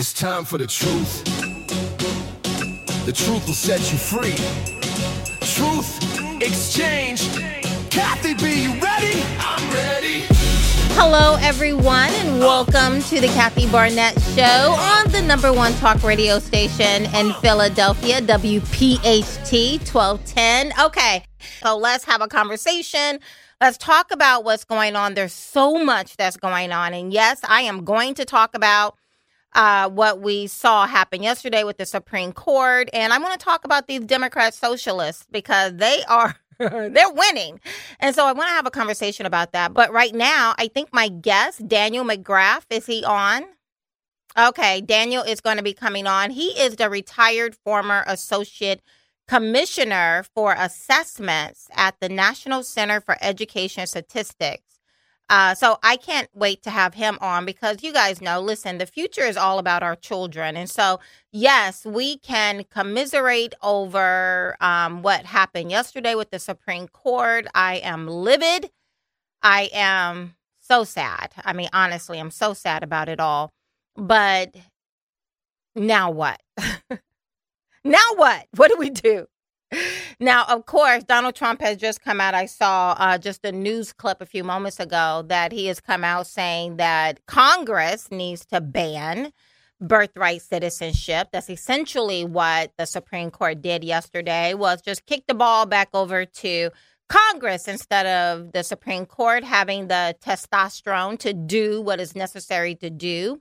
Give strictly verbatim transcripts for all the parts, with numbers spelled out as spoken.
It's time for the truth. The truth will set you free. Truth exchange. Kathy B, you ready? I'm ready. Hello, everyone, and welcome to the Kathy Barnett Show on the number one talk radio station in Philadelphia, W P H T twelve ten. Okay, so let's have a conversation. Let's talk about what's going on. There's so much that's going on. And yes, I am going to talk about uh, what we saw happen yesterday with the Supreme Court. And I'm going to talk about these Democrat socialists because they are they're winning. And so I want to have a conversation about that. But right now, I think my guest, Daniel McGrath, is he on? Okay, Daniel is going to be coming on. He is the retired former associate commissioner for assessments at the National Center for Education Statistics. Uh, so I can't wait to have him on because you guys know, listen, the future is all about our children. And so, yes, we can commiserate over um, what happened yesterday with the Supreme Court. I am livid. I am so sad. I mean, honestly, I'm so sad about it all. But now what? Now what? What do we do? Now, of course, Donald Trump has just come out. I saw uh, just a news clip a few moments ago that he has come out saying that Congress needs to ban birthright citizenship. That's essentially what the Supreme Court did yesterday, was just kick the ball back over to Congress instead of the Supreme Court having the testosterone to do what is necessary to do.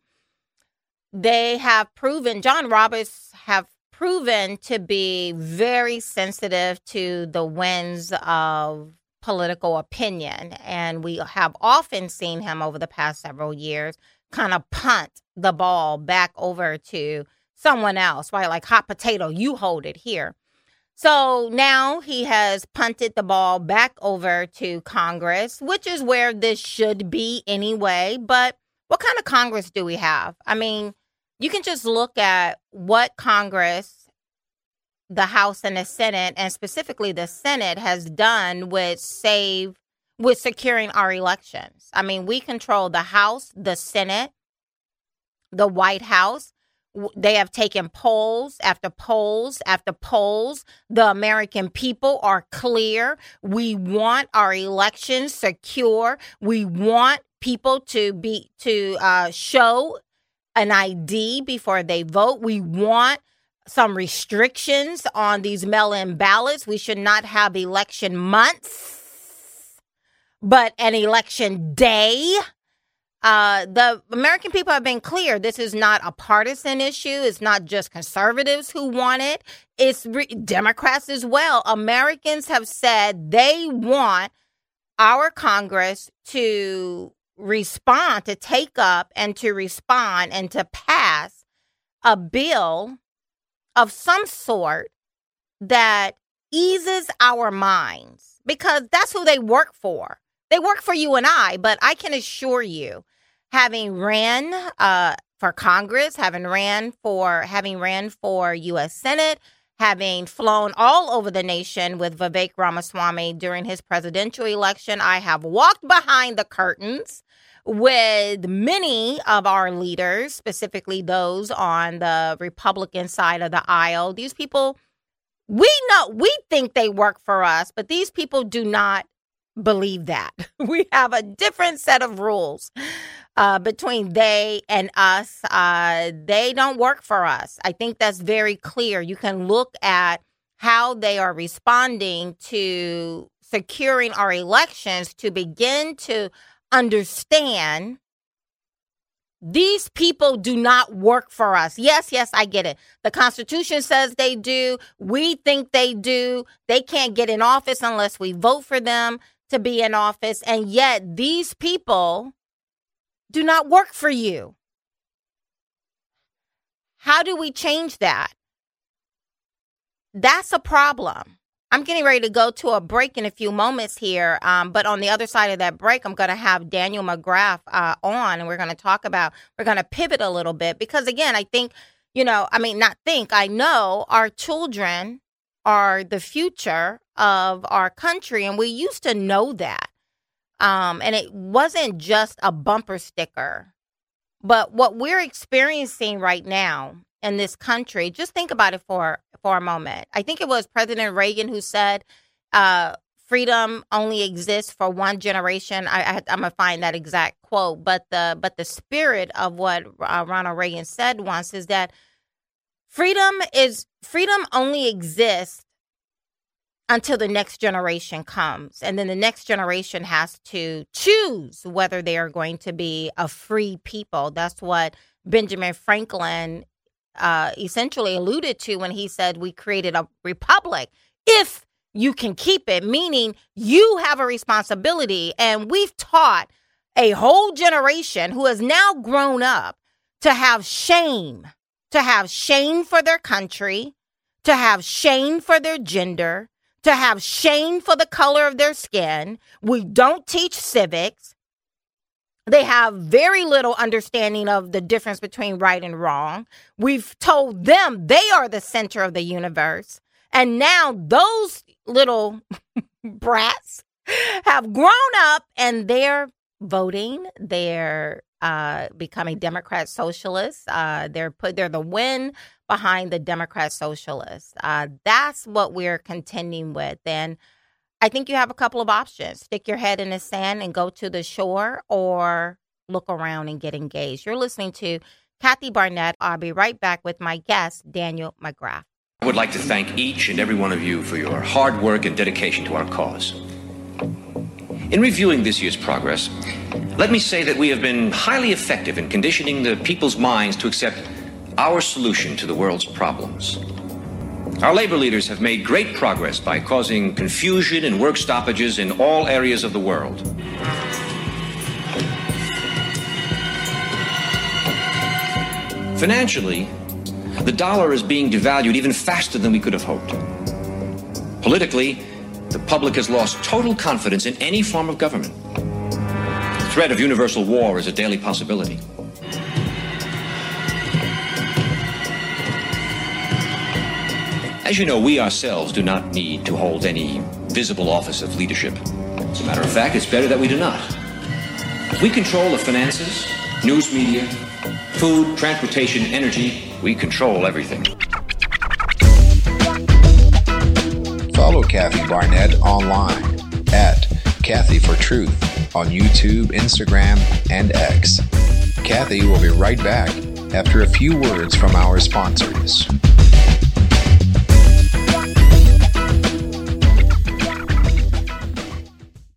They have proven, John Roberts have proven to be very sensitive to the winds of political opinion. And we have often seen him over the past several years kind of punt the ball back over to someone else, right? Like hot potato, you hold it here. So now he has punted the ball back over to Congress, which is where this should be anyway. But what kind of Congress do we have? I mean, you can just look at what Congress, the House and the Senate, and specifically the Senate, has done with save, with securing our elections. I mean, we control the House, the Senate, the White House. They have taken polls after polls after polls. The American people are clear. We want our elections secure. We want people to be to uh, show an I D before they vote. We want some restrictions on these mail-in ballots. We should not have election months, but an election day. Uh, the American people have been clear. This is not a partisan issue. It's not just conservatives who want it. It's re- Democrats as well. Americans have said they want our Congress to respond, to take up and to respond and to pass a bill of some sort that eases our minds, because that's who they work for. They work for you and I, but I can assure you, having ran uh, for Congress, having ran for having ran for U S Senate, having flown all over the nation with Vivek Ramaswamy during his presidential election, I have walked behind the curtains with many of our leaders, specifically those on the Republican side of the aisle. These people, we know, we think they work for us, but these people do not believe that. We have a different set of rules uh, between they and us. Uh, they don't work for us. I think that's very clear. You can look at how they are responding to securing our elections to begin to understand these people do not work for us. Yes, yes, I get it. The Constitution says they do. We think they do. They can't get in office unless we vote for them to be in office. And yet these people do not work for you. How do we change that? That's a problem. I'm getting ready to go to a break in a few moments here. Um, but on the other side of that break, I'm going to have Daniel McGrath uh, on, and we're going to talk about, we're going to pivot a little bit because, again, I think, you know, I mean, not think, I know our children are the future of our country. And we used to know that. Um, and it wasn't just a bumper sticker But what we're experiencing right now in this country, just think about it for, for a moment. I think it was President Reagan who said, uh, freedom only exists for one generation. I, I, I'm going to find that exact quote. But the, but the spirit of what uh, Ronald Reagan said once is that freedom is freedom only exists until the next generation comes. And then the next generation has to choose whether they are going to be a free people. That's what Benjamin Franklin uh, essentially alluded to when he said we created a republic. If you can keep it, meaning you have a responsibility. And we've taught a whole generation who has now grown up to have shame, to have shame for their country, to have shame for their gender, to have shame for the color of their skin. We don't teach civics. They have very little understanding of the difference between right and wrong. We've told them they are the center of the universe. And now those little brats have grown up and they're voting. They're uh, becoming Democrat socialists. Uh, they're put. They're the win behind the Democrat socialists. Uh, that's what we're contending with. And I think you have a couple of options. Stick your head in the sand and go to the shore, or look around and get engaged. You're listening to Kathy Barnett. I'll be right back with my guest, Daniel McGrath. I would like to thank each and every one of you for your hard work and dedication to our cause. In reviewing this year's progress, let me say that we have been highly effective in conditioning the people's minds to accept our solution to the world's problems. Our labor leaders have made great progress by causing confusion and work stoppages in all areas of the world. Financially, the dollar is being devalued even faster than we could have hoped. Politically, the public has lost total confidence in any form of government. The threat of universal war is a daily possibility. As you know, we ourselves do not need to hold any visible office of leadership. As a matter of fact, it's better that we do not. We control the finances, news media, food, transportation, energy. We control everything. Follow Kathy Barnett online at Kathy for Truth on YouTube, Instagram, and X. Kathy will be right back after a few words from our sponsors.